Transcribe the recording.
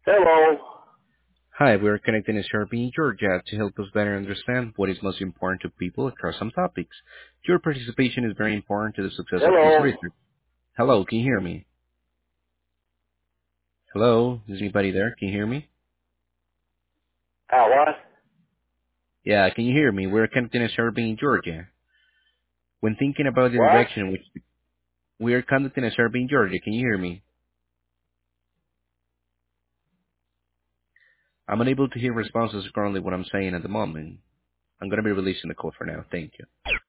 Hello. Hi, we're connecting a survey in Georgia to help us better understand what is most important to people across some topics. Your participation is very important to the success of this Hello. research. Hello, can you hear me? Hello, is anybody there? Can you hear me? What? Yeah, can you hear me? We're connecting a survey in Georgia. When thinking about the What? direction in which we are conducting a survey in Georgia, can you hear me? I'm unable to hear responses currently what I'm saying at the moment. I'm going to be releasing the call for now. Thank you.